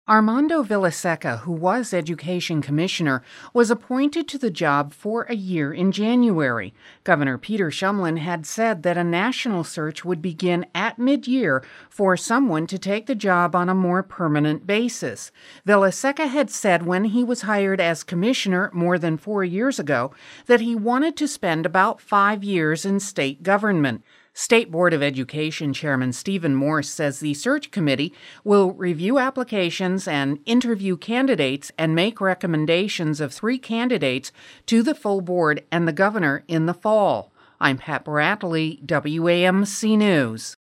Armando Villaseca, who was Education Commissioner, was appointed to the job for a year in January. Governor Peter Shumlin had said that a national search would begin at mid-year for someone to take the job on a more permanent basis. Villaseca had said when he was hired as commissioner more than 4 years ago that he wanted to spend about 5 years in state government. State Board of Education Chairman Stephen Morse says the search committee will review applications and interview candidates and make recommendations of 3 candidates to the full board and the governor in the fall. I'm Pat Bradley, WAMC News.